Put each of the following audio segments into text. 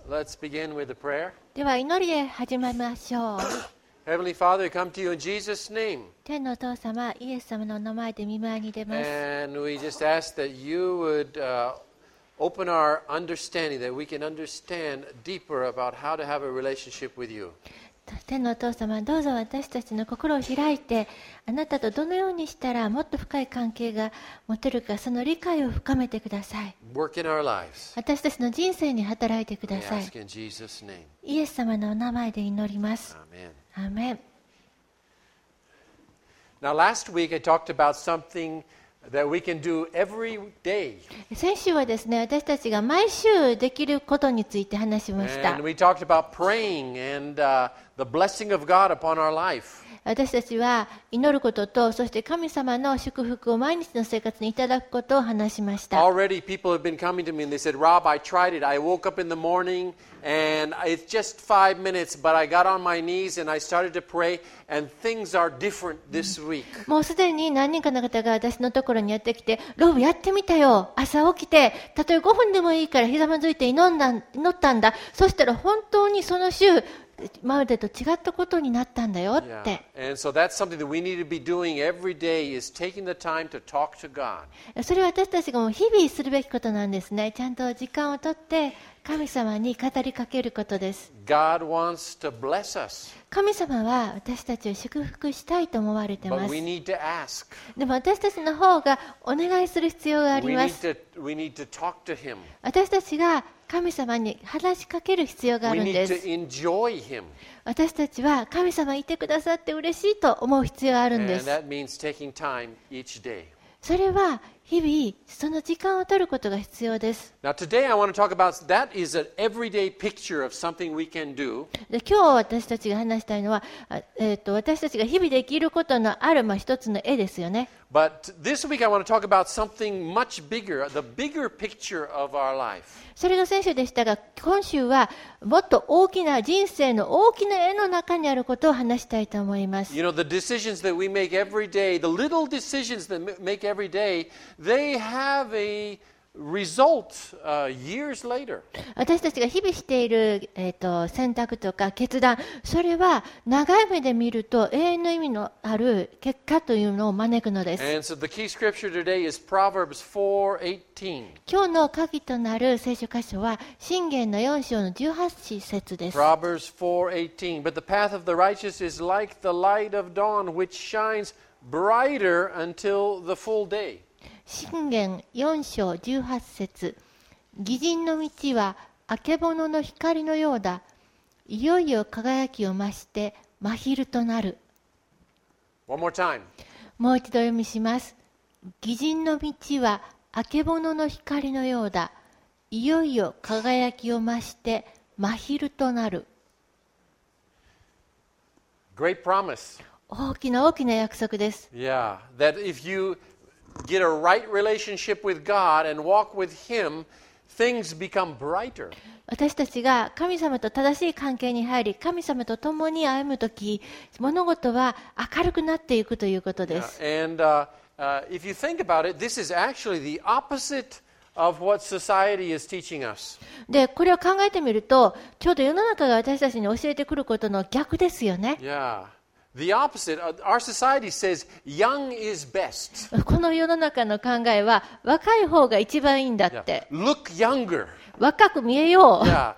Let's begin with a prayer. では祈りで始めましょう。 Heavenly Father, we come to you in Jesus' name. 天のお父様、イエス様のお名前で御前に出ます。 And we just ask that you would open our understanding, that we can understand deeper about how to have a relationship with you. 天のお父様、どうぞ私たちの心を開いて、あなたとどのようにしたらもっと深い関係が持てるか、その理解を深めてください。 Work in our lives. 私たちの人生に働いてく We ださい。 ask in Jesus' name. イエス様のお名前で祈ります。 Amen. アーメン。 Now, last week I talked about something that we can do every day. 先週はですね、私たちが毎週できることについて話しました。 And we talked about praying and the blessing of God upon our life. 私たちは祈ることと、そして神様の祝福を毎日の生活にいただくことを話しました。 Already people have been coming to me and they said, Rob, I tried it. I woke up in the morning and it's just 5 minutes, but I got on my knees and I started to pray and things are different this week. もうすでに何人かの方が私のところにやってきて、ロブやってみたよ。朝起きて、たとえ5分でもいいからひざまずいて祈ったんだ。そしたら本当にその週、今までと違ったことになったんだよって。 Yeah. And so that's something that we need to be doing every day is taking the time to talk to God. それは私たちがもう日々するべきことなんですね。ちゃんと時間をとって神様に語りかけることです。 God wants to bless us, 神様は私たちを祝福したいと思われていま but す。 we need to ask. でも私たちの方がお願いする必要があり We ま need す。 we need to talk to Him. 私たちが神様に話しかける必要があ We るん need で to す。 enjoy Him. 私たちは神様いてくださって嬉しいと思う必要があるん And です。 that means taking time each day. それは日々その時間を取ることが必要です。 Now today I want to talk about that is an everyday picture of something we can do. で今日私たちが話したいのは、私たちが日々できることのある、一つの絵ですよね。 But this week I want to talk about something much bigger, the bigger picture of our life. それが先週でしたが、今週はもっと大きな人生の大きな絵の中にあることを話したいと思います。 You know, the decisions that we make every day, the little decisions that make every day, they have a result years later. 私たちが日々している、選択とか決断、それは長い目で見ると永遠の意味のある結果というのを招くのです。 And so the key scripture today is Proverbs 4:18. 今日の鍵となる聖書箇所は箴言の4章の18節です。 Proverbs 4:18. But the path of the righteous is like the light of dawn, which shines brighter until the full day. 箴言4章18節、義人の道はあけぼのの光のようだ。いよいよ輝きを増して真昼となる。 One more time. もう一度読みします。義人の道はあけぼのの光のようだ。いよいよ輝きを増して真昼となる。 Great promise. 大きな大きな約束です。 Yeah, that if you get a right relationship with God and walk with Him, things become brighter. 私たちが神様と正しい関係に入り、神様と共に歩むとき、物事は明るくなっていくということです。 And if you think about it, this is actually the opposite of what society is teaching us. で、これを考えてみると、ちょうど世の中が私たちに教えてくることの逆ですよね。 Yeah. The opposite. Our society says young is best. この世の中の考えは、若い方が一番いいんだっ Yeah. て。 Look younger. 若く見えよう。 Yeah.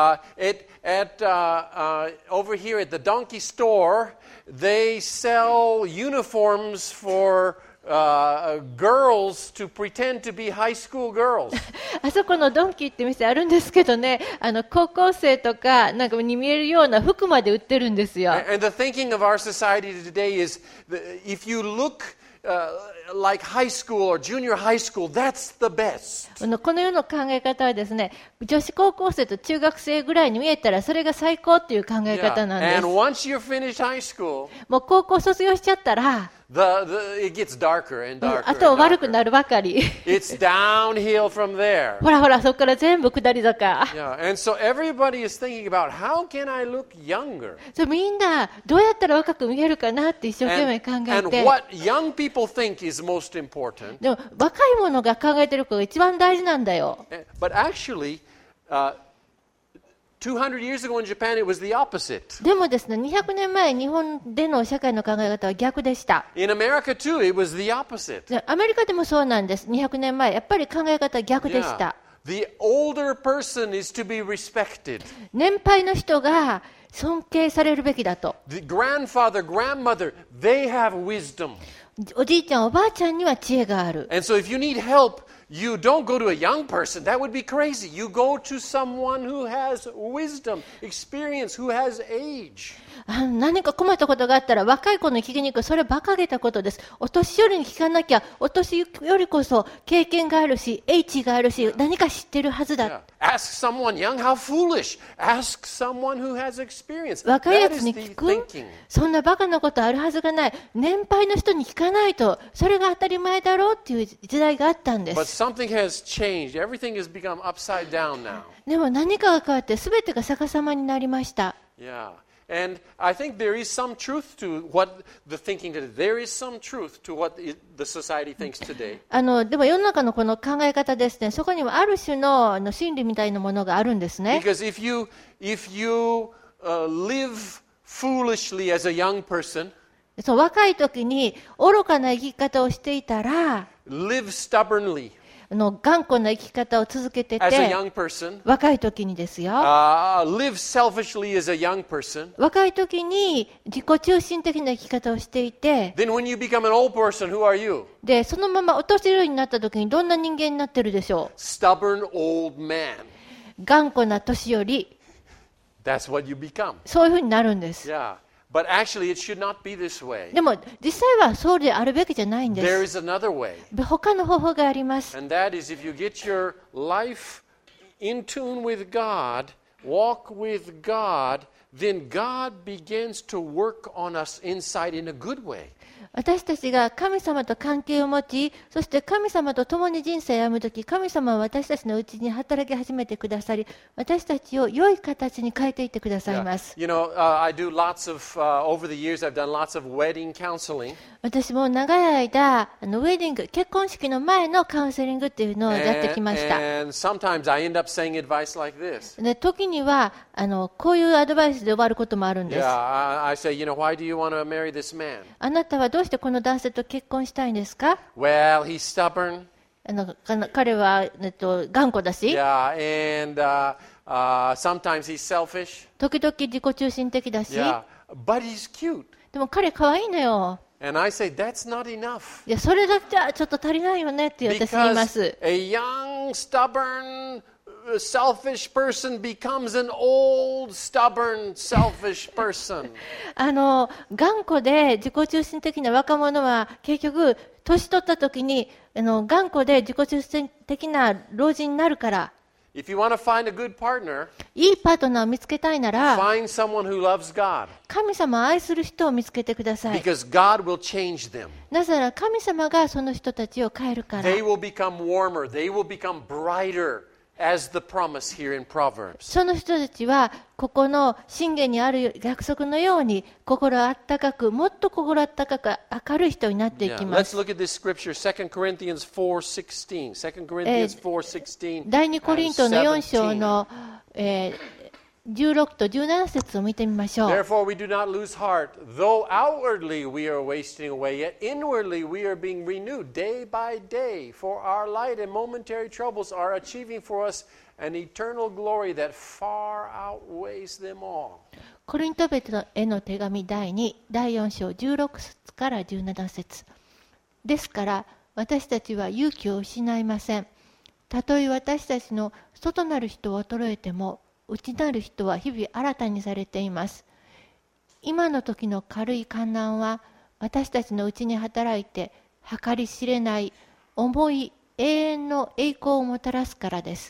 Over here at the donkey store, they sell uniforms for girls to pretend to be high school girls. あそこのドンキって店あるんですけどね、高校生とかなんかに見えるような服まで売ってるんですよ。 And the thinking of our society today is if you look like high school or junior high school, that's the best. この世の考え方はですね、女子高校生と中学生ぐらいに見えたらそれが最高っていう考え Yeah. 方なんです。 And once you're finished high school, もう高校卒業しちゃったら、 it gets darker and darker. あとは and 悪く darker. なるばかり。 It's downhill from there. ほらほら、そこから全部下り坂。 Yeah, and so everybody is thinking about how can I look younger? そうみんなどうやったら若く見えるかなって一生懸命考 And えて、 what young people think is most important. でも若い者が考えてることが一番大事なんだよ。 But actually, 200 years ago in Japan, it was the opposite. でもですね、200年前、日本での社会の考え方は逆でした。 In America too, it was the opposite. でアメリカでもそうなんです。200年前、やっぱり考え方は逆でした。 The older person is to be respected. 年配の人が尊敬されるべきだと。 The grandfather, grandmother, they have wisdom. おじいちゃん、おばあちゃんには知恵がある。 And so if you need help, you don't go to a young person. That would be crazy. You go to someone who has wisdom, experience, who has age. 何か困ったことがあったら若い子に聞きに行く。それは馬鹿げたことです。お年寄りに聞かなきゃ、お年寄りこそ経験があるし、英知があるし、何か知ってるはずだ。 Yeah. Ask someone young, how foolish. Ask someone who has experience. 若いや That つ is に the 聞く thinking. そんなバカなことあるはずがない。年配の人に聞かないと、それが当たり前だろうっていう時代があったんで But す。 something has changed. Everything has become upside down now. でも何かが変わって全てが逆さまになりました。 Yeah. And I think there is some truth to what the thinking today. There is some truth to what the society thinks today. でも世の中のこの考え方ですね、そこにはある種の真理みたいなものがあるんですね。 Because if you live foolishly as a young person, そう若い時に愚かな生き方をしていたら、 live stubbornly 頑固な生き方を続けて as a て、 young person, 若い時にですよ。 live selfishly as a young person, 若い時に自己中心的な生き方をしていて、 then when you become an old person, who are you? でそのままお年寄りになった時にどんな人間になってるでしょ Stubborn old man. う。頑固な年寄り、 That's what you become. そういうふうになるんです。 Yeah. But actually, it should not be this way. でも実際はそうであるべきじゃないんで There す。 is another way. 他の方法があります。 And that is if you get your life in tune with God, walk with God, then God begins to work on us inside in a good way. 私たちが神様と関係を持ち、そして神様と共に人生を歩むとき、神様は私たちのうちに働き始めてくださり、私たちを良い形に変えていってくださいます。 You know, I do lots of, over the years, I've done lots of wedding counseling. 私も長い間、ウェディング、結婚式の前のカウンセリングっていうのをやってきました。 And sometimes I end up saying advice like this. で時にはこういうアドバイスで終わることもあるんです。 Yeah, I say, you know, why do you want to marry this man? あなたはどうしてこの男性と結婚したいんですか？ Well, he's stubborn. 彼は、頑固だし、 Yeah, and sometimes he's selfish. 時々自己中心的だし、 Yeah, but he's cute. でも彼可愛いのよ。 And I say, that's not enough. いや、それだけじゃちょっと足りないよねって私言いま Because す。 a young, stubborn, selfish person becomes an old, stubborn, selfish person. 頑固で自己中心的な若者は結局年取った時に頑固で自己中心的な老人になるから。 If you want to find a good partner, いいパートナーを見つけたいなら find someone who loves God. 神様を愛する人を見つけてください。 Because God will change them. なぜなら神様がその人たちを変えるから。 They will become warmer. They will become brighter, as the promise here in Proverbs. その人たちはここの箴言にある約束のように心あったかく、もっと心あったかく明るい人になってい Yeah. きま Let's す。 look at this scripture, 2 Corinthians 4:16. 2 Corinthians 4:16. 第2コリントの and 4章 17. の、16と17節を見てみましょう。 Therefore we do not lose heart, though outwardly we are wasting away, yet inwardly we are being renewed day by day. For our light and momentary troubles are achieving for us an eternal glory that far outweighs them all. コリント人への手紙第2、第4章16節から17節ですから私たちは勇気を失いません。たとえ私たちの外なる人は衰えても、内なる人は日々新たにされています。今の時の軽い観難は私たちのうちに働いて計り知れない重い永遠の栄光をもたらすからです。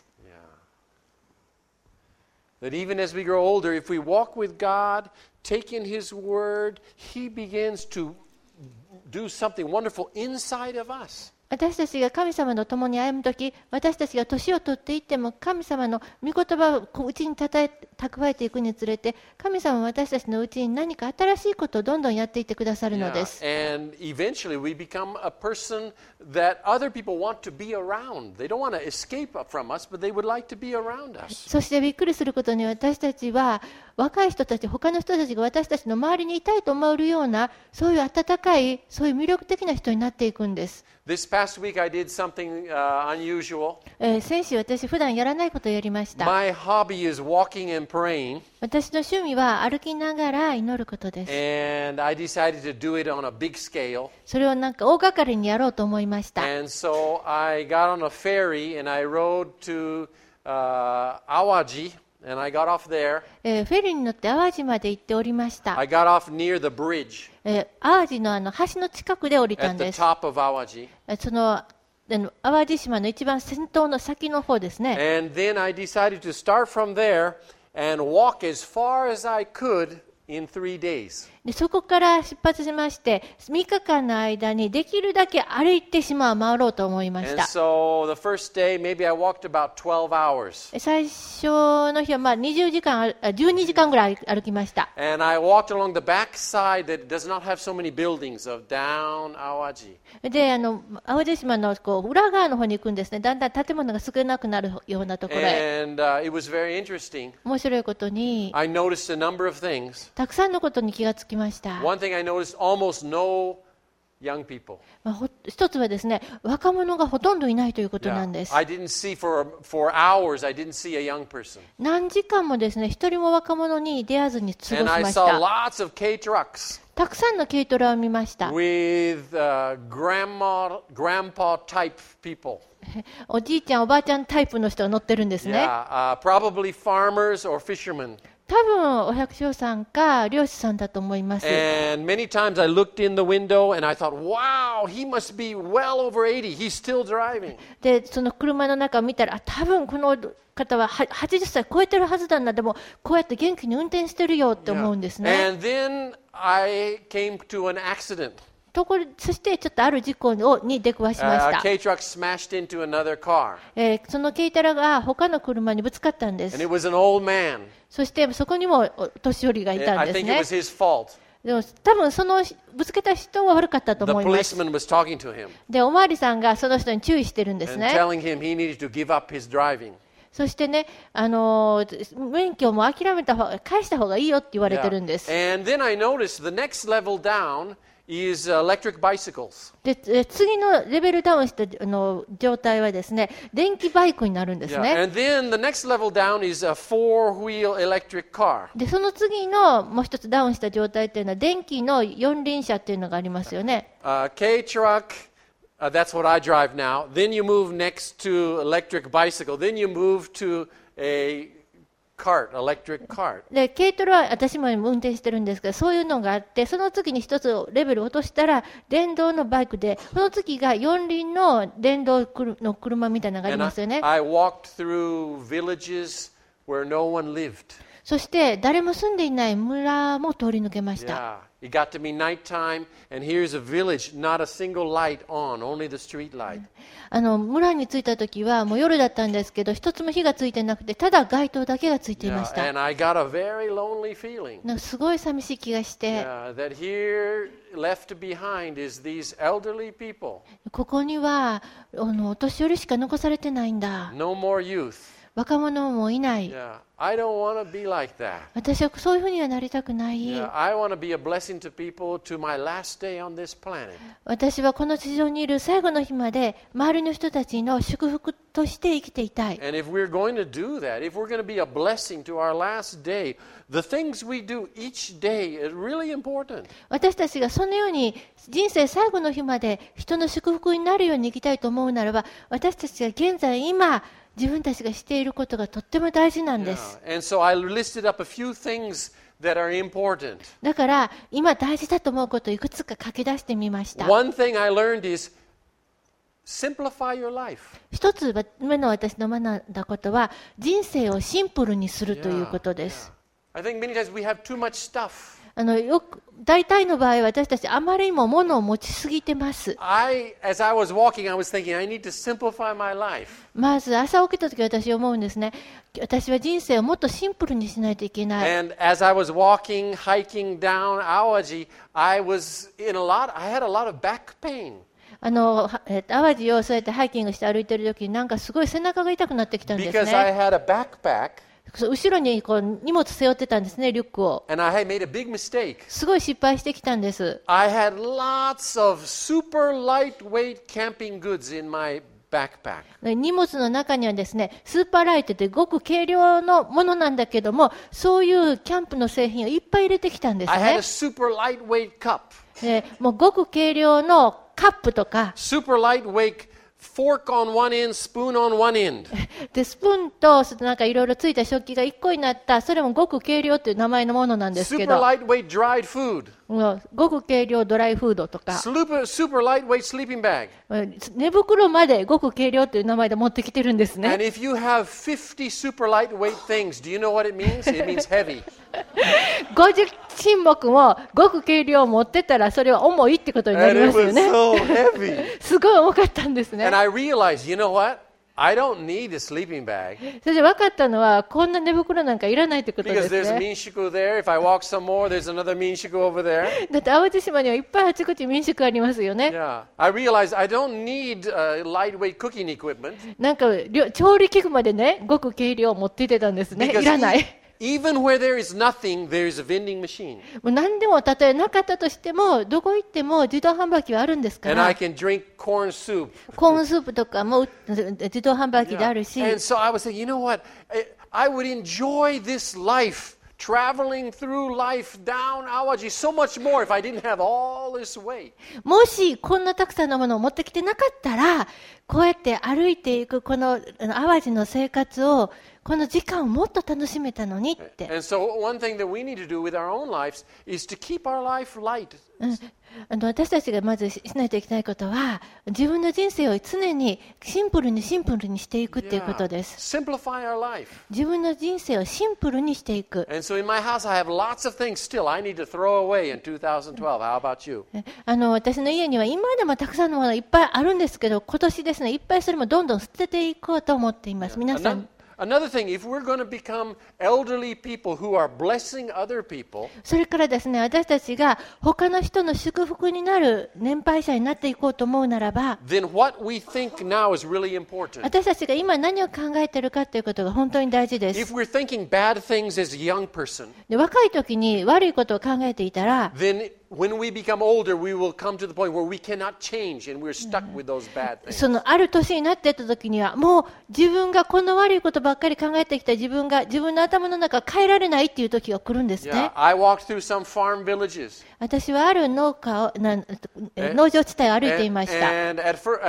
That even as we grow older, if we walk with God, take in His Word, He begins to do something wonderful inside of us. 私たちが神様と共に歩むとき、私たちが年を取っていっても、神様の御言葉をうちに蓄えていくにつれて、神様は私たちのうちに何か新しいことをどんどんやっていってくださるのです。 And eventually we become a person that other people want to be around. They don't want to escape from us, but they would like to be around us. そしてびっくりすることに、私たちは若い人たち、他の人たちが私たちの周りにいたいと思えるような、そういう温かい、そういう魅力的な人になっていくんです。 This past week I did something unusual. 先週私普段やらないことをやりました。 My hobby is walking and praying. 私の趣味は歩きながら祈ることです。 And I decided to do it on a big scale. それをなんか大掛かりにやろうと思いました。 And so I got on a ferry and I rode to Awaji and I got off there. フェリーに乗って淡路まで行っておりました。 I got off near the bridge 淡路の橋の近くで降りた at ん the です。 top of Awaji. その淡路島の一番先頭の先の方ですね。 And then I decided to start from there and walk as far as I could in 3 days. でそこから出発しまして、3日間の間にできるだけ歩いて島を回ろうと思いまし And た。 so the first day, maybe I walked about 12 hours. 最初の日は12時間ぐらい歩きました。 And I walked along the back side that does not have so many buildings of down Awaji. で、淡路島の裏側の方に行くんですね。だんだん建物が少なくなるようなところへ。 And it was very interesting. 面白いことに、 I noticed a number of things. たくさんのことに気がつきました。 One thing I noticed, almost no young people. 一つはですね、若者がほとんどいないということなんです。 I didn't see for hours, I didn't see a young person. 何時間もですね、一人も若者に出会わずに過ごし And I まし saw た。 lots of K trucks たくさんの軽トラを見ました。 with grandpa type people. おじいちゃん、おばあちゃんタイプの人が乗ってるんですね。 Yeah, probably farmers or fishermen. 多分お百姓さんか漁師さんだと思います。 And many times I looked in the window and I thought, wow, he must be well over 80. He's still driving. で、その車の中を見たら、多分この方は80歳超えてるはずだな、でもこうやって元気に運転してるよって思うんですね。 And then I came to an accident. そしてちょっとある事故に出くわしまし A た。 K truck smashed into another car. その軽トラが他の車にぶつかったんで And す。 it was an old man. そしてそこにもお年寄りがいたん I です think it ね。 was his fault. でも多分そのぶつけた人は悪かったと The 思います。 policeman was talking to him で、おまわりさんがその人に注意してるんです and ね。 telling him he needed to give up his driving. そしてね、免許も返した方がいいよって言われてるんです。 And then I noticed the next level down is electric bicycles. で、次のレベルダウンした状態はですね、電気バイクになるんです Yeah. ね。 And then the next level down is a four-wheel electric car. で、その次のもう一つダウンした状態っていうのは電気の四輪車っていうのがありますよね。 K truck, that's what I drive now. Then you move next to electric bicycle. Then you move to a cart, electric cart. で、軽トラは私も運転してるんですけど、そういうのがあって、その次に一つレベルを落としたら電動のバイクで、その次が四輪の電動の車みたいなのがあり And ますよね。 I walked through villages where no one lived. そして誰も住んでいない村も通り抜けました。 Yeah. It got to be nighttime, and here's a village, not a single light on, only the street light. 村に着いた時はもう夜だったんですけど、一つも火がついてなくて、ただ街灯だけがついていまし Yeah. た。 And I got a very lonely feeling. なんかすごい寂しい気がして、 That here left behind is these elderly people. ここにはお年寄りしか残されてないんだ。 No more youth. 若者もいない。 Yeah. I don't want to be like that. 私はそういうふうにはなりたくない。 Yeah. I want to be a blessing to people to my last day on this planet. 私はこの地上にいる最後の日まで周りの人たちの祝福として生きていたい。 And if we're going to do that, if we're going to be a blessing to our last day, the things we do each day is really important. 私たちがそのように人生最後の日まで人の祝福になるように生きたいと思うならば、私たちが現在今自分たちがしていることがとっても大事なんです。 And so I listed up a few ththings that are important. だから今大事だと思うことをいくつか書き出してみました。 One thing I learned is simplify your life. 一つ目の私の学んだことは、人生をシンプルにするということです。 I think many times we have too much stuff. 大体の場合、私たちあまりにも物を持ちすぎてます。 As I was walking, I was thinking, I need to simplify my life. まず朝起きた時私思うんですね。私は人生をもっとシンプルにしないといけない。 And as I was walking, hiking down Awaji, I had a lot of back pain. 淡路をそうやってハイキングして歩いてる時になんかすごい背中が痛くなってきたんです Because I ね。 had a backpack 後ろにこう荷物背負ってたんですね、リュックを。 and I had made a big mistake. すごい失敗してきたんです。 I had lots of super lightweight camping goods in my backpack. 荷物の中にはですね、スーパーライトってごく軽量のものなんだけども、そういうキャンプの製品をいっぱい入れてきたんです I had ね a。super lightweight cup, もうごく軽量のカップとか、 super lightweight fork on one end, spoon on one end. でスプーンとなんかいろいろついた食器が1個になった、それもごく軽量という名前のものなんですけ Super ど、 lightweight dried food. もうごく軽量ドライフードとか、 Super lightweight sleeping bag. 寝袋までごく軽量という名前で持ってきてるんですね。 And if you have 50 super lightweight things, do you know what it means? It means heavy. 50品目もごく軽量を持ってたらそれは重いってことにな And り it ますよ was ね。 so heavy. すごい重かったんですね And。I realized, you know what? I don't need a sleeping bag それで分かったのはこんな寝袋なんかいらないってことで because す there's a ね。 minshiku there. If I walk some more, there's another minshiku over there. だって淡路島にはいっぱいあちこち民宿ありますよね。 Yeah. I realized I don't need lightweight cooking equipment なんか調理器具までね、ごく軽量を持っていてたんですね。 because いらない。 even where there is nothing, there is a vending machine. もう何でもたとえなかったとしても、どこ行っても自動販売機はあるんですか And I ら、 can drink corn soup. コーンスープとかも自動販売機であるし、 And so I was saying, you know what? I would enjoy this life, traveling through life down Awaji so much more if I didn't have all this weight. もしこんなたくさんのものを持ってきてなかったら、こうやって歩いていくこの淡路の生活を、この時間をもっと楽しめたのにって。 And so one thing that we need to do with our own lives is to keep our life light. 私たちがまずしないといけないことは、自分の人生を常にシンプルにしていくっていうことです。 Simplify our life. 自分の人生をシンプルにしていく。 And so in my house, I have lots of things still I need to throw away in 2012. How about you? 私の家には今でもたくさんのものがいっぱいあるんですけど、今年ですね、いっぱいそれもどんどん捨てていこうと思っています。皆さん。 Another thing, if we're going to become elderly people who are blessing other people, それからですね、私たちが他の人の祝福になる年配者になっていこうと思うならば、 then what we think now is really important. 私たちが今何を考えているかということが本当に大事で If す。 we're thinking bad things as a young person, で、若い時に悪いことを考えていたら、 then when we become older, we will come to the point where we cannot change and we're stuck with those bad things. そのある年になっていった時には、もう自分がこの悪いことばっかり考えてきた自分の頭の中を変えられないっていう時が来るんですね。 Yeah, I walked through some farm villages. 私はある農場地帯を歩いていました。 And at first,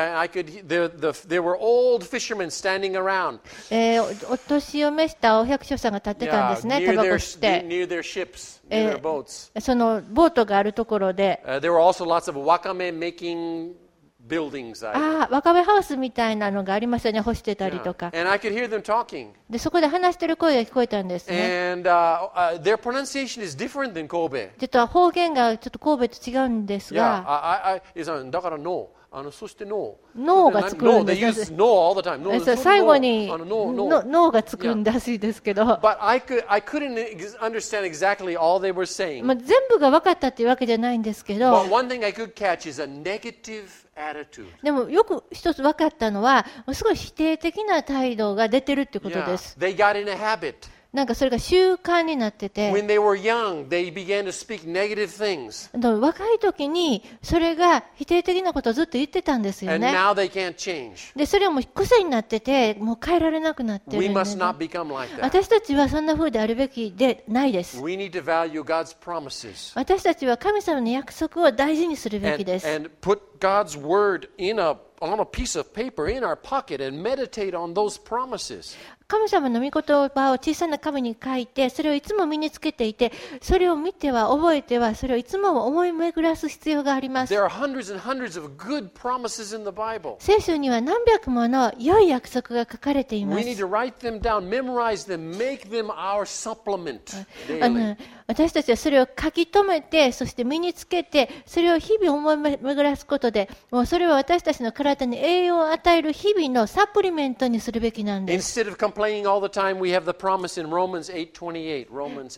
there were old fishermen standing around. お年を召したお百姓さんが立ってたんですね、タバコ吸って。 near their ships, near their boats. そのボートがあるところで、 There were also lots of wakame making buildings. わかめハウスみたいなのがありましたね、干してたりとか。 And I could hear them talking. で、そこで話してる声が聞こえたんですね。 And their pronunciation is different than Kobe. ちょっと方言がちょっと神戸と違うんですが、 だからno。そしてno。 脳がつくんです。 No, they use no all the time. 最後に no. 脳がつくんらしいですけど、 But I couldn't understand exactly all they were saying. 全部が分かったっていうわけじゃないんですけど、 But one thing I could catch is a negative attitude. でもよく一つ分かったのは、すごい否定的な態度が出てるってことで Yeah, す。 they got in a habit. なんかそれが習慣になってて、 When they were young, they began to speak negative things. 若い時にそれが否定的なことをずっと言ってたんですよ And ね。 now they can't change. で、それはもう癖になってて、もう変えられなくなってる We んで must す。 not become like that. 私たちはそんな風であるべきでないです。 We need to value God's promises 私たちは神様の約束を大事にするべきです。 and put God's word on a piece of paper in our pocket and meditate on those promises. 神様の御言葉を小さな紙に書いて、それをいつも身につけていて、それを見ては覚えては、それをいつも思い巡らす必要があります。 There are hundreds and hundreds of good promises in the Bible. 聖書には何百もの良い約束が書かれていま We す。 need to write them down, memorize them, make them our supplement daily. 私たちはそれを書き留めて、そして身につけて、それを日々思い巡らすことで、もうそれは私たちの体に栄養を与える日々のサプリメントにするべきなんです。 Instead of complaining all the time, we have the promise in Romans 8:28. Romans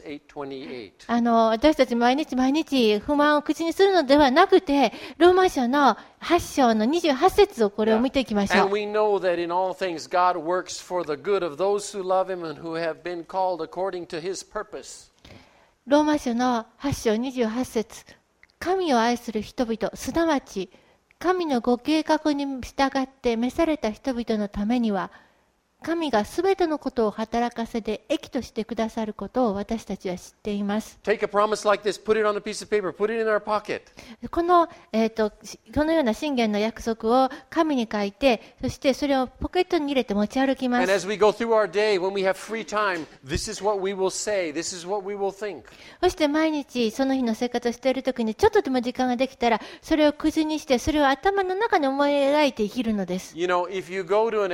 8:28. 私たち毎日不満を口にするのではなくて、ローマ書の8章の28節をこれを見ていきましょ And う。 we know that in all things God works for the good of those who love Him and who have been called according to His purpose. ローマ書の8章28節、神を愛する人々、すなわち神のご計画に従って召された人々のためには、神がすべてのことを働かせて益としてくださることを私たちは知っています。 Take a promise like this, put it on a piece of paper, put it in our pocket. このような信玄の約束を紙に書いて、そしてそれをポケットに入れて持ち歩きま And す。 as we go through our day, when we have free time, this is what we will say, this is what we will think. そして毎日その日の生活をしているときにちょっとでも時間ができたら、それを口にして、それを頭の中に思い描いて生きるのです。 You know, if you go to an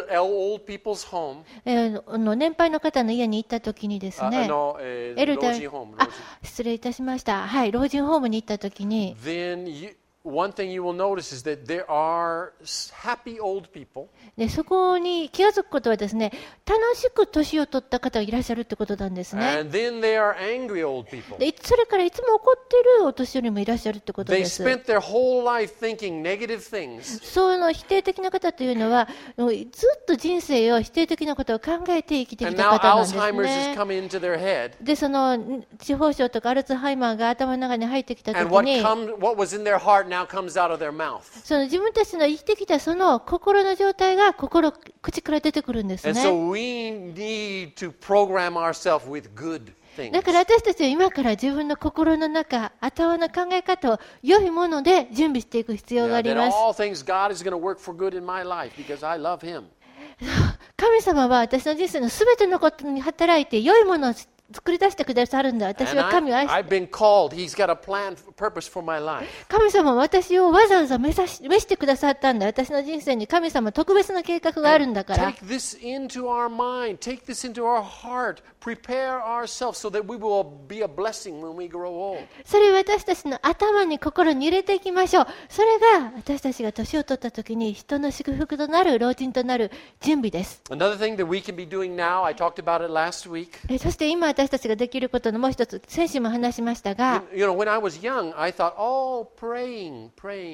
old people's home, 年配の方の家に行ったときにですね、 老人ホーム、 失礼いたしました。はい、老人ホームに行ったときに、 then one thing you will notice is that there are happy old people. でそこに気がつくことはですね、楽しく年を取った方がいらっしゃるってことなんですね。 And then there are angry old people. でそれからいつも怒っているお年寄りもいらっしゃるってこと They です。 spent their whole life thinking negative things. そういう否定的な方というのは、もうずっと人生を否定的なことを考えて生きてき And た now 方なんです Alzheimer's has ね。 come into their head. で、その地方症とかアルツハイマーが頭の中に入ってきたと And き what に、 what was in their heart now comes out of their mouth. その自分たちの生きてきたその心の状態が口から出てくるんです And ね。 so we need to program ourselves with good things. だから私たちは今から自分の心の中、頭の考え方を良いもので準備していく必要があ Yeah, り that ます。 all things God is going to work for good in my life because I love Him. 神様は私の人生のすべてのことに働いて良いものを作り出してくださるんだ。私 And は神を愛し I've been called. He's got a plan, purpose for my life. 神様は私をわざわざ召してくださったんだ。私の人生に神様特別な計画があるんだから。 Take this into our mind. Take this into our heart. Prepare ourselves so that we will be a blessing when we grow old. それを私たちの頭に心に入れていきましょう。それが私たちが年を取った時に人の祝福となる、老人となる準備です。 Another thing that we can be doing now, I talked about it last week. そして今私たちができることのもう一つ、先週も話しましたが、 You know, when I was young, I thought, oh, praying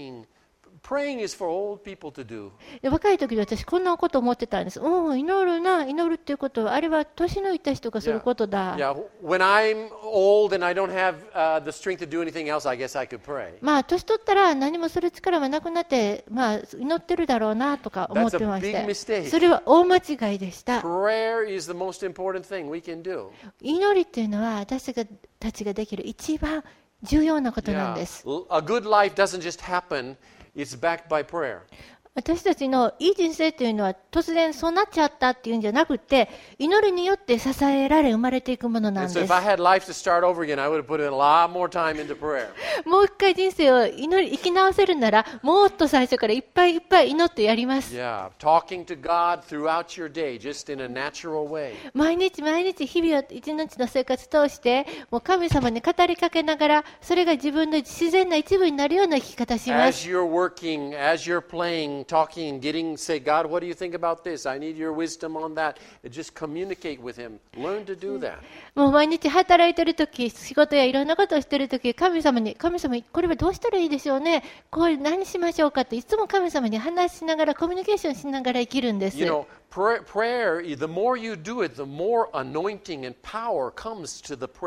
is for old people to do. 若い時に私こんなこと思ってたんです。祈るっていうことはあれは年のいった人がすることだ。 Yeah, when I'm old and I don't have the strength to do anything else, I guess I could pray. まあ年取ったら何もする力はなくなって、まあ祈ってるだろうなとか思ってまし That's a big て、 mistake. それは大間違いでした。 Prayer is the most important thing we can do. 祈りっていうのは私たちができる一番重要なことなんです。 A good life doesn't just happen, it's backed by prayer. 私たちのいい人生というのは突然そうなっちゃったっていうんじゃなくて、祈りによって支えられ生まれていくものなん And で so す。 if I had life to start over again, I would have put in a lot more time into prayer. もう一回人生を生き直せるなら、もっと最初からいっぱいいっぱい祈ってやります。 Yeah, talking to God throughout your day, just in a natural way. 毎日一日を一日の生活通してもう神様に語りかけながら、それが自分の自然な一部になるような生き方しま As す。 you're working, as you're playing, talking, say, God, what do you think about this? I need your wisdom on that. And just communicate with Him. Learn to do that. もう毎日働いてるとき、仕事やいろんなことをしてるとき、神様これはどうしたらいいでしょうね、これ何しましょうかって、いつも神様に話しながら、コミュニケーションしながら生きるんです。 You know, prayer, the more you do it, the more anointing and power comes to the prayer.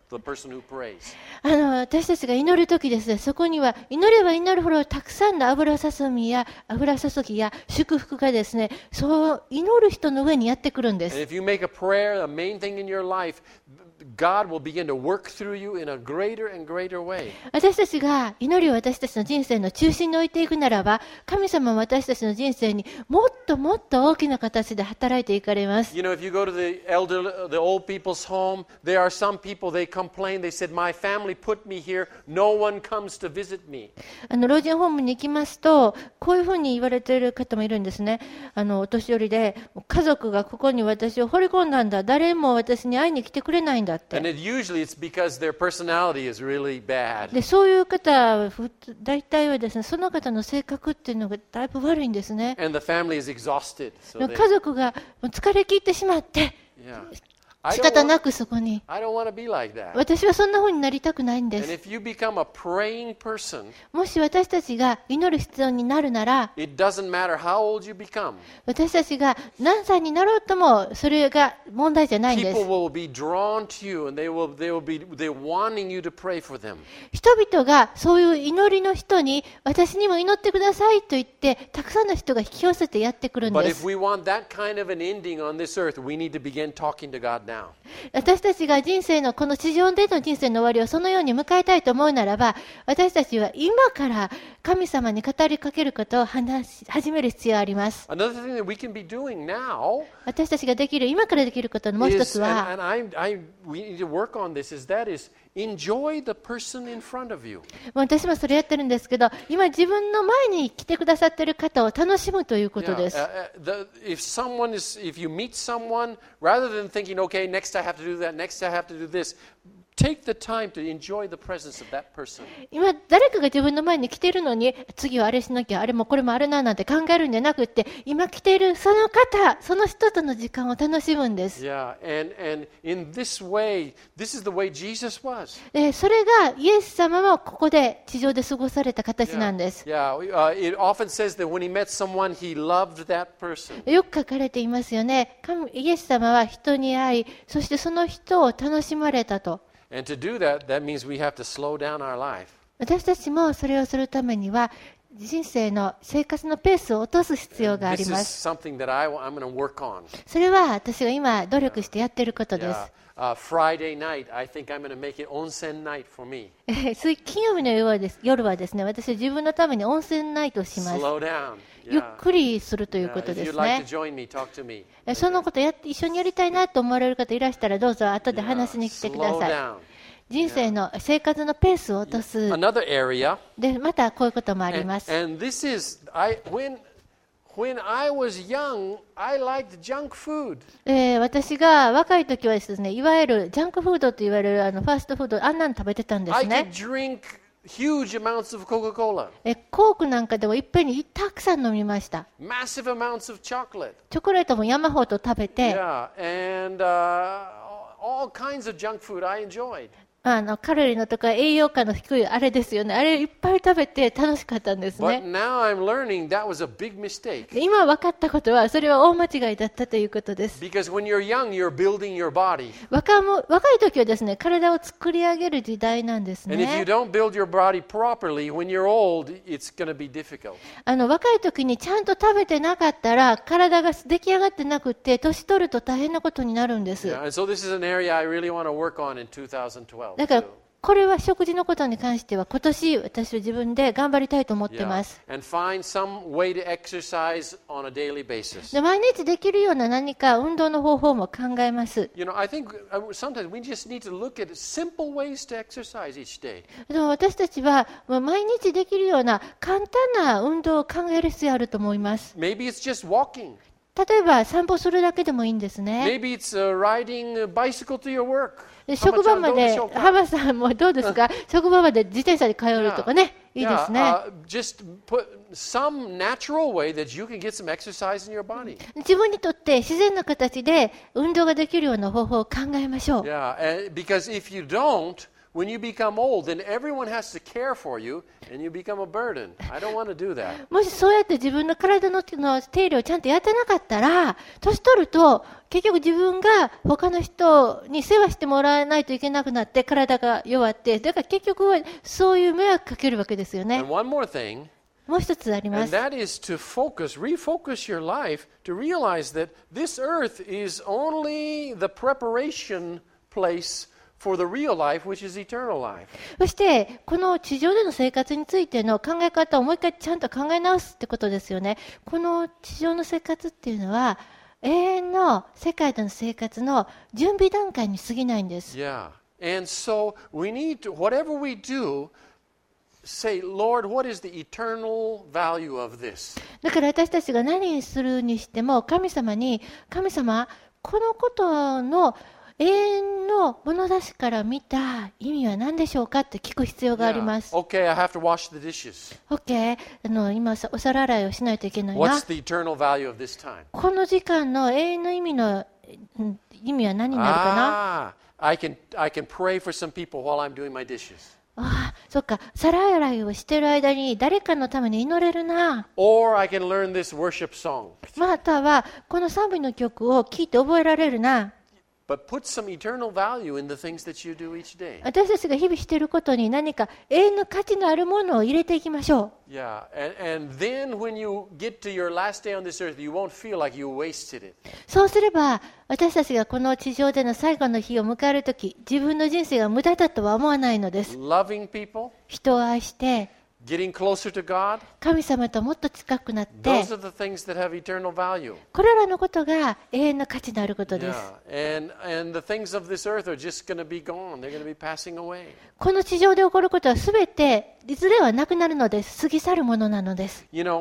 the person who prays. 私たちが祈るときですね、そこには祈れば祈るほどたくさんの油注ぎや祝福がですね、そう祈る人の上にやってくるんで And す。 if you make a prayer the main thing in your life, God will begin to work through you in a greater and greater way. 私たちが祈りを私たちの人生の中心に置いていくならば、神様は私たちの人生にもっともっと大きな形で働いていかれます。 You know, if you go to the old people's home, there are some people, they complain, they said, my family put me here, no one comes to visit me. 老人ホームに行きますと、こういうふうに言われている方もいるんですね。お年寄りで、家族がここに私を放り込んだんだ、誰も私に会いに来てくれないんだって。 And usually it's because their personality is really bad. で、そういう方は大体はですね、その方の性格っていうのがだいぶ悪いんですね。 And the family is exhausted. So 家族が疲れ切ってしまって、 yeah. 仕方なくそこに。 I don't want to be like that. 私はそんな風になりたくないんで And す。 if you become a praying person, もし私たちが祈る必要になるなら、 it doesn't matter how old you become. 私たちが何歳になろうともそれが問題じゃないんで People す。 will be drawn to you and they're wanting you to pray for them. 人々がそういう祈りの人に私にも祈ってくださいと言ってたくさんの人が引き寄せてやってくるん But で if す。 we want that kind of an ending on this earth, we need to begin talking to God now. 私たちが人生のこの地上での人生の終わりをそのように迎えたいと思うならば、私たちは今から神様に語りかけることを始める必要があります。 Another thing that we can be doing now 私たちができる今からできることのもう一 is, つは、 and we need to work on this, that is enjoy the person in front of you. 私もそれやってるんですけど、今自分の前に来てくださっている方を楽しむということです。 If you meet someone, rather than thinking, okay, next I have to do that, next I have to do this, take the time to enjoy the presence of that person. 今誰かが自分の前に来ているのに、次はあれしなきゃ、あれもこれもあるななんて考えるんじゃなくって、今来ているその方、その人との時間を楽しむんです。 Yeah, and in this way, this is the way Jesus was. それがイエス様もここで地上で過ごされた形なんです。 Yeah, it often says that when he met someone, he loved that person. よく書かれていますよね。イエス様は人に会い、そしてその人を楽しまれたと。 And to do that, that means we have to slow down our life. 私たちもそれをするためには、人生の生活のペースを落とす必要があり This ま is す。 something that I'm going to work on. それは私が今努力してやっていることで Yeah. す。 Friday night, I think I'm going to make it onsen night for me. 金曜日の夜はですね、私は自分のために温泉ナイトをします。 Slow down. ゆっ Yeah. くりするということ If で you'd す like ね to。join me, talk to me. そのこと一緒にやりたいなと思われる方いらしたらどうぞ後で話しに来てくだ Slow さい。 down. 人生の生活のペースを落とす。 Another area, で、またこういうこともあり and, ます。 and this is, when I was young, I liked junk food. 私が若い時はですね、いわゆるジャンクフードと言われるファーストフード、あんなの食べてたんで I す could ね。 drink huge amounts of Coca-Cola, コークなんかでもいっぺんにたくさん飲みました。 massive amounts of chocolate. チョコレートも山ほど食べて、 Yeah, and all kinds of junk food I enjoyed. カロリーのとか栄養価の低いあれですよね。あれいっぱい食べて楽しかったんです But ね。 now I'm learning that was a big mistake. で今分かったことは、それは大間違いだったということです。 Because when you're young, you're building your body. 若い時はですね、体を作り上げる時代なんです And if you ね。 don't build your body properly, when you're old, it's going to be difficult. 若い時にちゃんと食べてなかったら、体が出来上がってなくて、年取ると大変なことになるんです。 Yeah, and so this is an area I really want to work on in 2012. だから too. これは食事のことに関しては今年私は自分で頑張りたいと思って Yeah. ます。 And find some way to exercise on a daily basis. で毎日できるような何か運動の方法も考えます。 You know, I think sometimes we just need to look at simple ways to exercise each day. でも私たちは毎日できるような簡単な運動を考える必要あると思います。 Maybe it's just walking. 例えば散歩するだけでもいいんですね。 Maybe it's riding a bicycle to your work. で職場まで、 浜浜さんもどうですか職場まで自転車で通うとかね、いいですね。 just put some natural way that you can get some exercise in your body. 自分にとって自然な形で運動ができるような方法を考えましょう。 Yeah, because if you don't, when you become old, then everyone has to care for you, and you become a burden. I don't want to do that. もしそうやって自分の体の手入れをちゃんとやってなかったら、年取ると結局自分が他の人に世話してもらわないといけなくなって体が弱って、だから結局はそういう迷惑かけるわけですよね。 And one more thing, もう一つありま and す。 that is to refocus your life to realize that this earth is only the preparation place for the real life, which is eternal life. そしてこの地上での生活についての考え方をもう一回ちゃんと考え直すってことですよね。この地上の生活っていうのは永遠の世界での生活の準備段階に過ぎないんです。 Yeah. And so we need to, whatever we do, say, Lord, what is the eternal value of this? だから私たちが何するにしても神様に、神様、このことの永遠の物差しから見た意味は何でしょうかって聞く必要があります。 Okay, I have to wash the dishes. OK、今お皿洗いをしないといけないな。 What's the eternal value of this time? この時間の永遠の意味は何になるかな。 I can pray for some people while I'm doing my dishes. ああ、そっか、皿洗いをしている間に誰かのために祈れるな。 Or I can learn this worship song. またはこの賛美の曲を聴いて覚えられるな。 But put some eternal value in the things that you do each day. 私たちが日々していることに何か永遠の価値のあるものを入れていきましょう。 Yeah, and then when you get to your last day on this earth, you won't feel like you wasted it. そうすれば私たちがこの地上での最後の日を迎えるとき、自分の人生が無駄だとは思わないのです。 Loving people, 人を愛して getting closer to God, 神様ともっと近くなって、 those are the things that have eternal value. これらのことが永遠の価値のあることです。 Yeah, and the things of this earth are just going to be gone. They're going to be passing away. この地上で起こることはすべていずれはなくなるのです。過ぎ去るものなのです。 You know,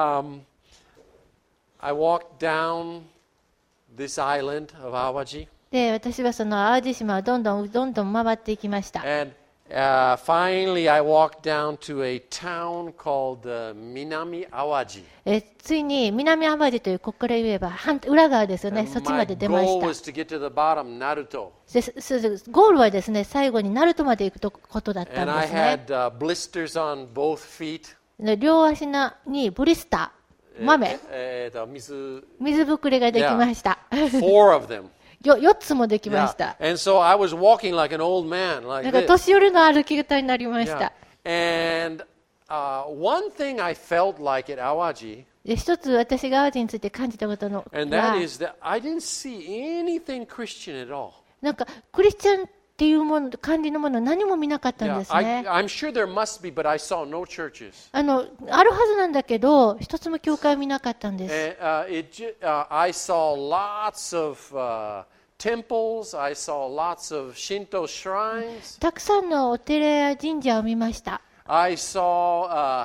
I walked down this island of Awaji, で、私はその淡路島をどんどん回っていきました。 and finally I walked down to a town called Minami Awaji. ついに南淡路というここから言えば裏側ですよね。 And そっちま my で出まし goal た。 was to get to the bottom, Naruto. ゴールはですね、最後にナルトまで行くことだったん And で I すね。 had blisters on both feet. で両足にブリスター、豆、水ぶくれができました。 Four of them. 4つもできま Yeah. した。 And so I was walking like an old man, な like んか this. 年寄りの歩き方になりまし Yeah. た。 And one thing I felt like at Awaji, で一つ私が淡路について感じたことの and は that is that I didn't see anything Christian at all. なんかクリスチャンっていうもの感じのもの何も見なかったん Yeah, ですね。 I'm sure there must be, but I saw no churches. あるはずなんだけど一つも教会を見なかったんです。 And, I saw lots of temples. I saw lots of Shinto shrines. たくさんのお寺や神社を見ました。 I saw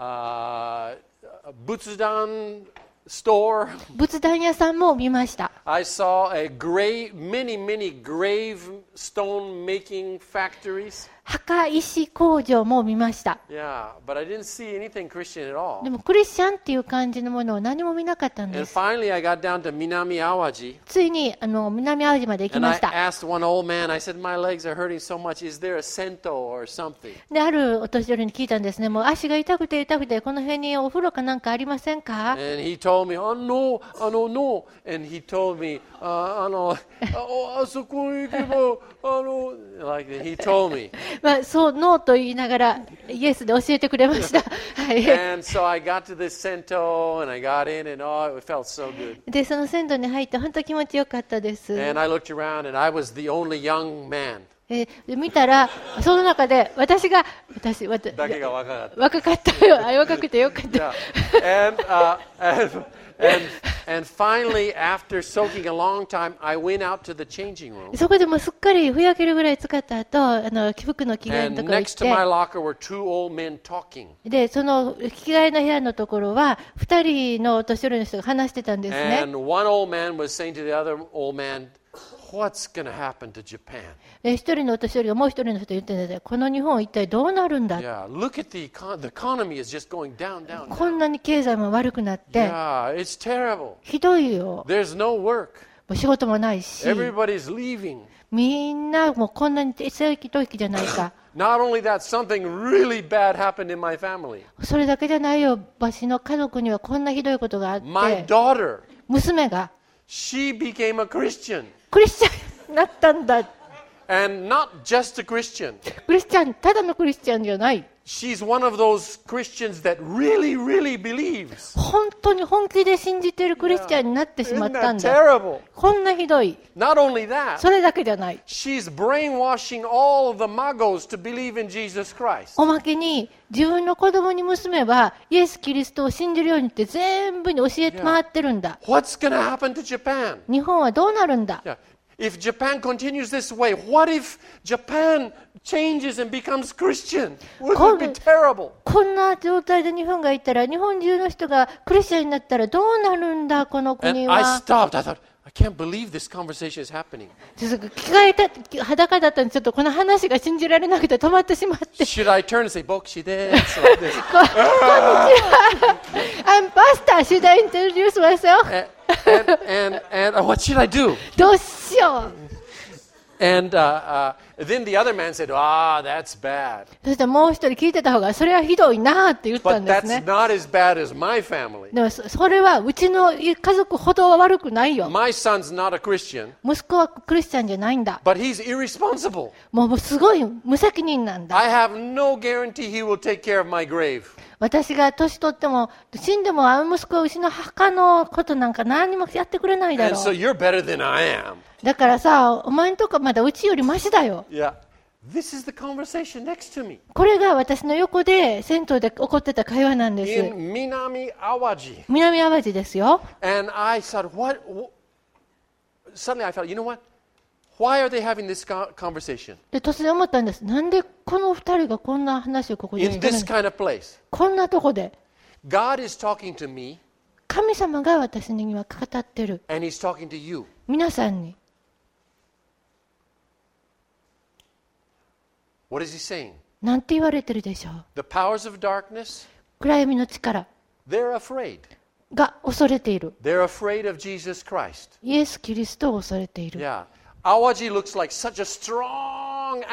Butsudan store. 仏壇屋さんも見ました。 I saw many gravestone making factories. 墓石工場も見ました。 Yeah, but I didn't see anything Christian at all. でもクリスチャンっていう感じのものを何も見なかったん And です。 finally, I got down to Minami Awaji, ついに南淡路まで行き and ま I した。 asked one old man. I said, "My legs are hurting so much. Is there a sento or something?" であるお年寄りに聞いたんですね。もう足が痛くてこの辺にお風呂かなんかありませんか？ And he told me, "Oh no, no." And he told me, like he told me. まあ、そうノーと言いながらイエスで教えてくれました。はい。 And so I got to this sento, and I got in, and it felt so good. でその線路に入って本当気持ちよかったです。 And I looked around, and I was the only young man. で見たらその中で私だけが若かった。 若かったよ。若くてよかった。 And finally, after soaking a long time, I went out to the changing room. そこでもうすっかりふやけるぐらい使った後、服の着替え And のところに next 行 to my っ locker were two old men talking. て、でその着替えの部屋のところは2人のお年寄りの人が話してたんですね。 And one old man was saying to the other old man, "What's going to happen to Japan?" で一人のお年寄りがもう一人の人に言ってるんですよ。この日本一体どうなるんだ。 Yeah, look at the economy is just going down, down, こ down. んなに経済も悪くなって、 Yeah, it's terrible. ひどいよ。も There's no work. う仕事もないし、も Everybody's leaving. うみんなもうこんなに一息じゃないか。 Not only that, something really bad happened in my family. それだけじゃないよ。私の家族にはこんなひどいことがあっ My て、 daughter, 娘が she became a Christian. クリスチャンになったんだ。 And not just a Christian. クリスチャン、ただのクリスチャンじゃない。 She's one of those Christians that really, really believes. 本当に本気で信じてるクリスチャンになってしま Isn't ったん that だ。 terrible? こんなひどい。 Not only that, それだけじゃない。 she's brainwashing all of the magos to believe in Jesus Christ. おまけに自分の子供に娘はイエス・キリストを信じるようにって全部に教えて回ってるんだ。 What's going to happen to Japan? 日本はどうなるんだ。 Yeah. If Japan continues this way, what if Japan changes and becomes Christian? Wouldn't it be terrible? こんな状態で日本がいたら、日本中の人がクリスチャンになったらどうなるんだ、この And 国 I は。 stopped. I thought, I can't believe this conversation is happening. ちょっと着替えた裸だったんで、ちょっとこの話が信じられなくて止まってしまって。 Should I turn and say, Bokshi des? Like this. I'm pastor, should I introduce myself? And what should I do? どうしよう。 And then the other man said, that's bad. そしたらもう一人聞いてた方が、それはひどいなって言った But んです that's ね。 not as bad as my family. でもそれはうちの家族ほどは悪くないよ。 My son's not a Christian, 息子はクリスチャンじゃないんだ。 but he's irresponsible. もうすごい無責任なんだ。 I have no guarantee he will take care of my grave. 私が年取っても死んでもあの息子はうちの墓のことなんか何にもやってくれないだ And ろ so う。 you're better than I am. だからさ、お前んとこまだうちよりマシだよ。 Yeah. This is the conversation next to me. これが私の横で銭湯で起こってた会話なんです。 In Minami Awaji. 南淡路ですよ。 And I thought, suddenly I felt, you know what? Why are they having this conversation? で突然思ったんです。なんでこの二人がこんな話をここで In してる this の？ kind of place. こんなとこで。 God is talking to me, 神様が私には語ってる。 and He's talking to you. 皆さんに。 What is He saying? なんて言われてるでしょう。 The powers of darkness, 暗闇の力 they're afraid. が恐れている。 They're afraid of Jesus Christ. イエス・キリストを恐れている。 Yeah. Awaji looks like such a strong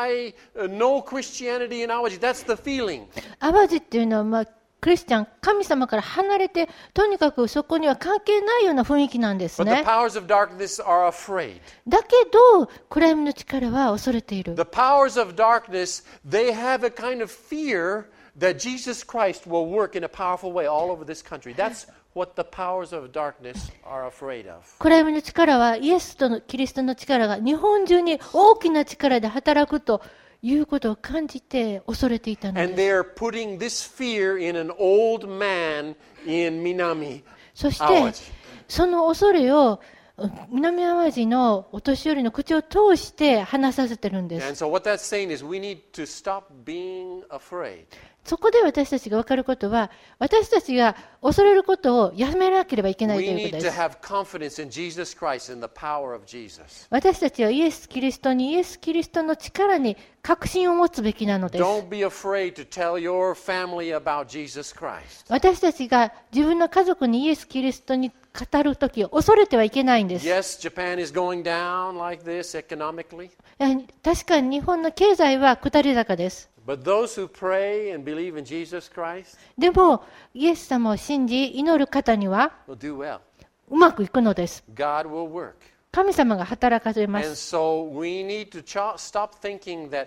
no Christianity in Awaji. That's the feeling. 淡路っていうのは、クリスチャン、神様から離れて、とにかくそこには関係ないような雰囲気なんです But the ね。 powers of darkness are afraid. だけど、暗闇の力は恐れている。 The powers of darkness, they have a kind of fear that Jesus Christ will work in a powerful way all over this country. That's what the powers of darkness are afraid of. 暗闇の力は、イエスとのキリストの力が日本中に大きな力で働くということを感じて恐れていたの And です they're putting this fear in an old man in Minami. そして Awaji. その恐れを南淡路のお年寄りの口を通して話させてるんで And す。 so what that's saying is we need to stop being afraid. そこで私たちが分かることは、私たちが恐れることをやめなければいけないと We いうこ need とで to す。 have confidence in Jesus Christ and the power of Jesus. 私たちはイエス・キリストに、イエス・キリストの力に確信を持つべきなのです。 Don't be afraid to tell your family about Jesus Christ. 私たちが自分の家族にイエス・キリストに語るとき、恐れてはいけないんです。 Yes, Japan is going down like this economically. 確かに日本の経済は下り坂です。 But those who pray and believe in Jesus Christ でも、イエス様を信じ、祈る方には will do well. うまくいくのです。 God will work. 神様が働かせま And す。 so we need to stop thinking that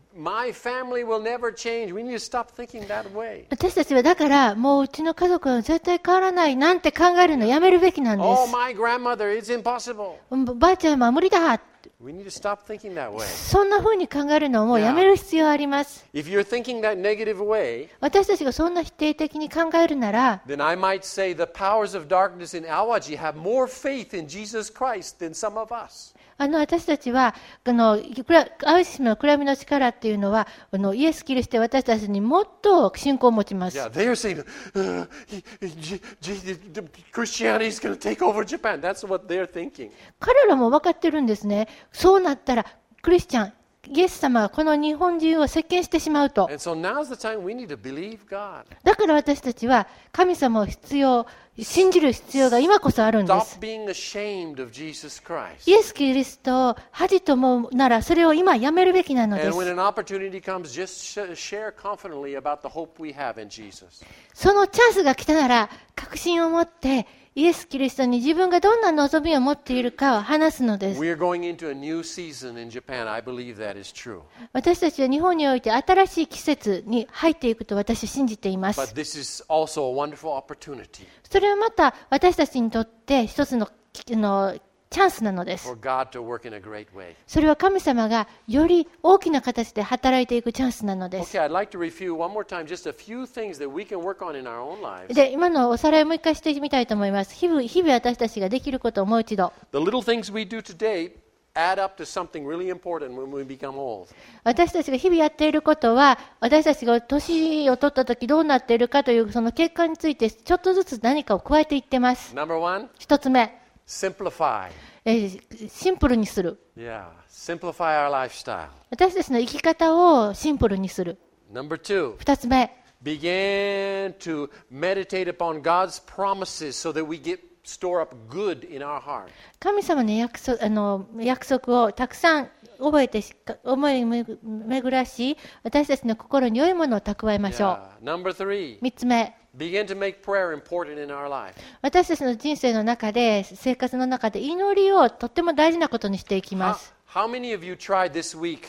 my family will never change. We need to stop thinking that way. 私たちはだから、もううちの家族は絶対変わらないなんて考えるのやめるべきなんで Oh, す。 my grandmother, it's impossible. ばあちゃんは無理だ。 We need to stop thinking that way. そんな風に考えるのをもうやめる必要があります。 If you're thinking that negative way, 私たちがそんな否定的に考えるなら、 then I might say the powers of darkness in Awaji have more faith in Jesus Christ than some of us. 私たちは、淡路島の暗闇の力っていうのは、イエス・キリスト私たちにもっと信仰を持ちます。 Yeah, they're saying Christianity is going to take over Japan. That's what they're thinking. 彼らも分かってるんですね。そうなったら、クリスチャン、 イエス様がこの日本中を席巻してしまうと。 And so now's the time we need to believe God. だから私たちは神様を信じる必要が今こそあるんで Stop す。 being ashamed of Jesus Christ. イエス・キリストを恥と思うならそれを今やめるべきなので And す。 when an opportunity comes, just share confidently about the hope we have in Jesus. そのチャンスが来たなら確信を持ってイエス・キリストに自分がどんな望みを持っているかを話すのです。 We are going into a new season in Japan. I believe that is true. 私たちは日本において新しい季節に入っていくと私は信じていま But す。 this is also a wonderful opportunity それはまた私たちにとって一つのチャンスなのです。 for God to work in a great way. それは神様がより大きな形で働いていくチャンスなのです。 Okay, I'd like to review one more time just a few things that we can work on in our own lives. で、今のおさらいをもう一回してみたいと思います。日々私たちができることをもう一度。 The little things we do today add up to something really important when we become old. 私たちが日々やっていることは、私たちが年を取った時どうなっているかというその結果についてちょっとずつ何かを加えていってます。 Number one, 一つ目、 simplify. シンプルにする。 Yeah, simplify our lifestyle. 私たちの生き方をシンプルにする。 Number two, 二つ目、 begin to meditate upon God's promises so that we store up good in our heart. 神様の約束をたくさん覚えて思い巡らし、私たちの心に良いものを蓄えましょ Yeah. Number three, う。三つ目、 begin to make prayer important in our life. 私たちの人生の中で、生活の中で祈りをとっても大事なことにしていきま How, す。 how many of you tried this week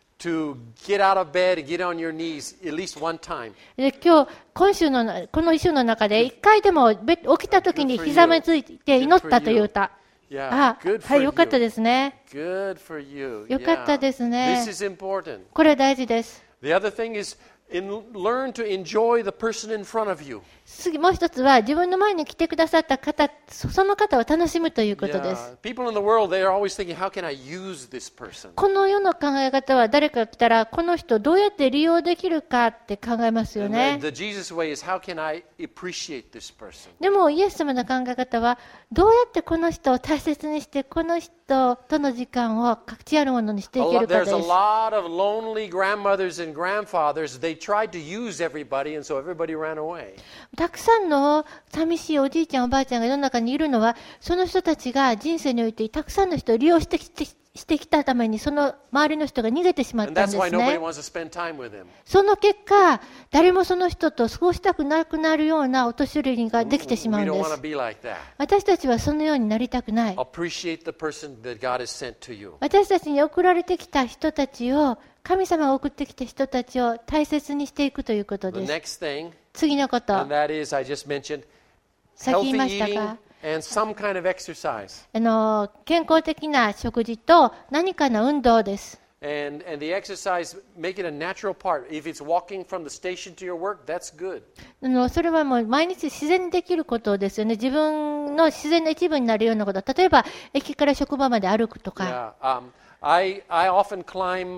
to get out of bed and get on your knees at least one time? で今週のこの一週の中で一回でも起きた時にひざまずいて祈ったという歌。 Yeah, あ、 good は for い、よかった you. ですね。 Good for you. よかったですね。 This is important. これは大事です。 The other thing is learn to enjoy the person in front of you. もう一つは自分の前に来てくださった方、その方を楽しむということです。 Yeah. People in the world, they are always thinking, how can I use this person? この世の考え方は誰かが来たらこの人どうやって利用できるかって考えますよ And ね。 the Jesus way is, how can I appreciate this person? でもイエス様の考え方はどうやってこの人を大切にしてこの人との時間を価値あるものにしていけるか There's で a す。 lot of lonely grandmothers and grandfathers. They tried to use everybody, and so everybody ran away. たくさんの寂しいおじいちゃんおばあちゃんが世の中にいるのはその人たちが人生においてたくさんの人を利用してきたためにその周りの人が逃げてしまっ And たん that's で why す nobody ね。 wants to spend time with him. その結果誰もその人と過ごしたくなくなるようなお年寄りができてしま We うん don't で want to す。 be like that. 私たちはそのようになりたくない。 Appreciate the person that God has sent to you. 私たちに送られてきた人たちを神様が送ってきた人たちを大切にしていくということ The です。 next thing, 次のこと and that is, I just mentioned, さっき言い healthy ました eating が and some kind of exercise. 健康的な食事と何かの運動です。 And the exercise, make it a natural part. If it's walking from the station to your work, that's good. それはもう毎日自然にできることですよね。自分の自然な一部になるようなこと。例えば駅から職場まで歩くとか。 Yeah. I often climb.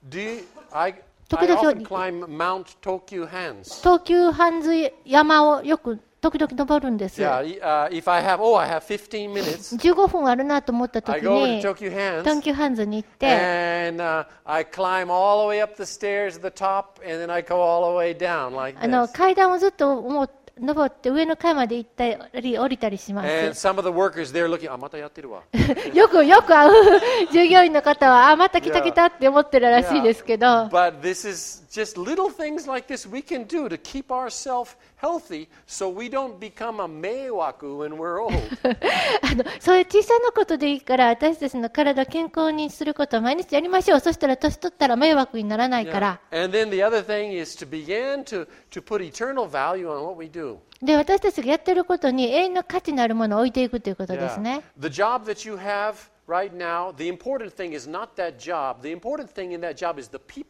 I 時々 often climb Mount Tokyu Hands. 東急ハンズ山をよく時々登るんです。 Yeah. If I have 15 minutes, 15分あるなと思った時 I go に to Tokyu 東 Hands 急ハンズに行って and I climb all the way up the stairs at the top, and then I go all the way down like this. 階段をずっと登って上の階まで行ったり降りたりしま And す。 some of the workers they're looking. またやってるわ。 よく会う従業員の方はまた来た来たって思ってるらしいですけど、 But this is just little things like this we can do to keep ourselves healthy, so we don't become a meiwaku when we're old. そういう小さなことでいいから私たちの体を健康にすることを毎日やりましょう。そしたら年取ったら迷惑にならないから。 And then the other thing is to begin to put eternal value on what we do. で、私たちがやっていることに永遠の価値のあるものを置いていくということですね。 The job that you have right now, the important thing is not that job. The important thing in that job is the people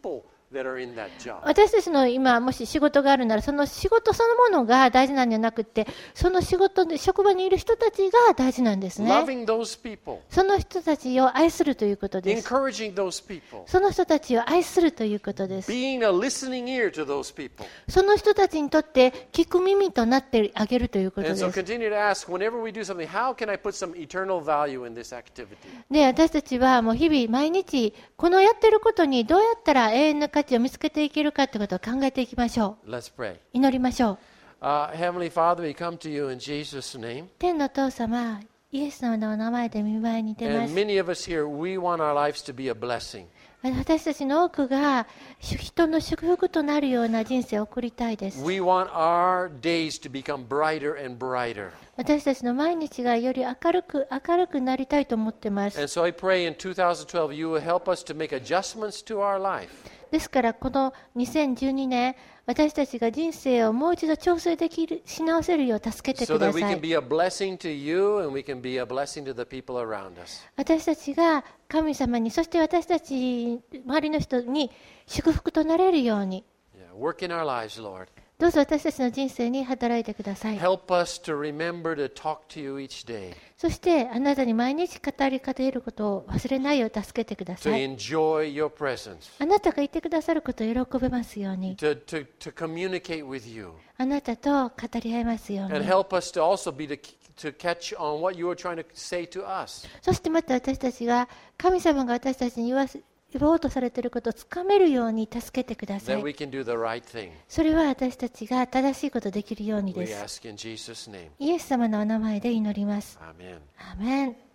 that are in that job. 私たちの今、もし仕事があるなら、その仕事そのものが大事なんじゃなくて、その仕事で、職場にいる人たちが大事なんですね。 Loving those people, その人たちを愛するということです。 encouraging those people, その人たちを愛するということです。 being a listening ear to those people. その人たちにとって聞く耳となってあげるということで And so す。 continue to ask, whenever we do something, how can I put some eternal value in this activity? で、私たちはもう日々毎日このやってることにどうやったら永遠の価値を見つけていけるかということを考えていきましょう。 Let's pray. 祈りましょう。 Heavenly Father, we come to you in Jesus' name. 天のお父様、イエス様のお名前で御前に出ま And す。 many of us here, we want our lives to be a blessing. 私たちの多くが人の祝福となるような人生を送りたいです。 We want our days to become brighter and brighter. 私たちの毎日がより明るくなりたいと思っています。 And so I pray in 2012, you will help us to make adjustments to our life. ですからこの2012年、私たちが人生をもう一度調整し直せるよう助けて So くだ that we さ can い。 be a blessing to you and we can be a blessing to the people around us. 私たちが神様に、そして私たち周りの人に祝福となれるように、 Yeah, work in our lives, Lord. どうぞ私たちの人生に働いてください。 Help us to remember to talk to you each day, そしてあなたに毎日語りかけることを忘れないよう助けてくだ to さい。 enjoy your presence, あなたがいてくださることを喜べますように、 to communicate with you, あなたと語り合いますよう and に。 help us to also be to catch on what you are trying to say to us. そしてまた私たちが神様が私たちに言おうとされていることをつかめるように助けてくださ That い。 we can do the right thing. それは私たちが正しいことできるように We です。 ask in Jesus' name. イエス様のお名前で祈ります。 Amen. アーメン。